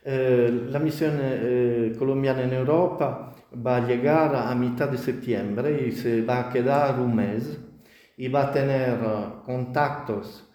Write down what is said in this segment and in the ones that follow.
La misión colombiana en Europa va a llegar a mitad de septiembre y se va a quedar un mes y va a tener contactos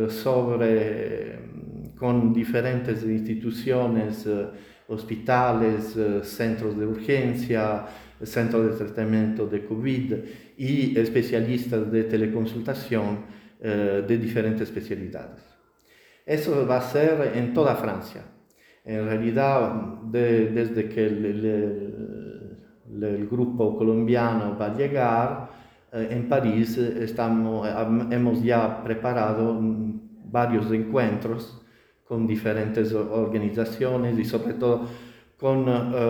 con diferentes instituciones, hospitales, centros de urgencia, centros de tratamiento de COVID y especialistas de teleconsultación de diferentes especialidades. Eso va a ser en toda Francia. En realidad, desde que el grupo colombiano va a llegar, en París hemos ya preparado varios encuentros con diferentes organizaciones y sobre todo con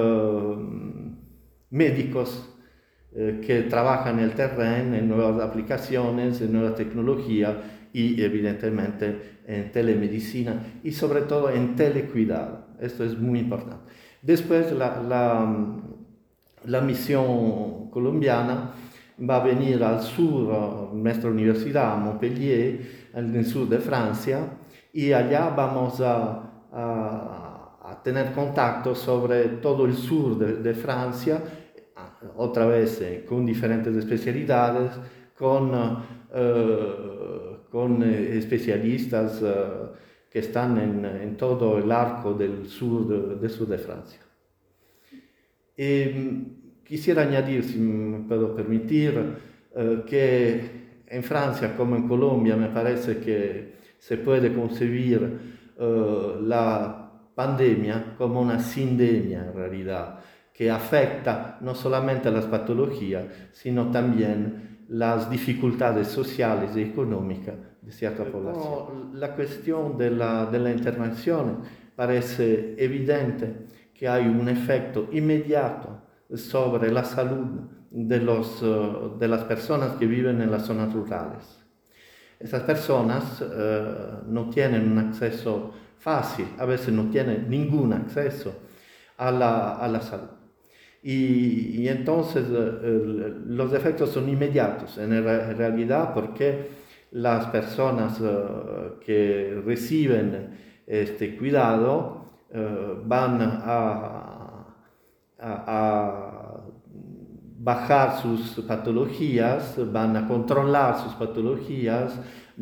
médicos que trabajan en el terreno, en nuevas aplicaciones, en nueva tecnología y evidentemente en telemedicina y sobre todo en telecuidado. Esto es muy importante. Después la misión colombiana va a venir al sur, a nuestra universidad, a Montpellier, en el sur de Francia, y allá vamos a tener contacto sobre todo el sur de Francia, otra vez con diferentes especialidades, con especialistas que están en todo el arco del sur de Francia. Quisiera añadir, si me puedo permitir, que en Francia como en Colombia me parece que se puede concebir la pandemia como una sindemia en realidad, que afecta no solamente a las patologías, sino también las dificultades sociales y económicas de cierta población. La cuestión de la intervención parece evidente que hay un efecto inmediato sobre la salud de las personas que viven en las zonas rurales. Estas personas no tienen un acceso fácil, a veces no tienen ningún acceso a la salud. Y entonces los efectos son inmediatos en realidad porque las personas que reciben este cuidado van a bajar sus patologías, van a controlar sus patologías,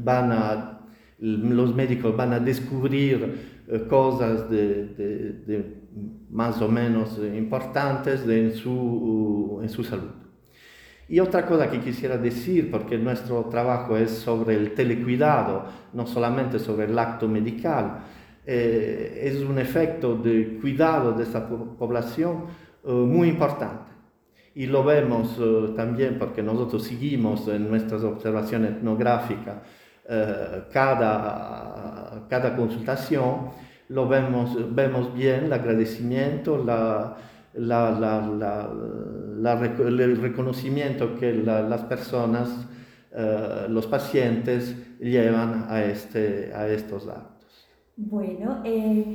los médicos van a descubrir cosas de más o menos importantes en su salud. Y otra cosa que quisiera decir, porque nuestro trabajo es sobre el telecuidado, no solamente sobre el acto medical, es un efecto de cuidado de esta población muy importante. Y lo vemos también porque nosotros seguimos en nuestras observaciones etnográficas cada consultación, vemos bien el agradecimiento, el reconocimiento que las personas, los pacientes llevan a estos actos. Bueno,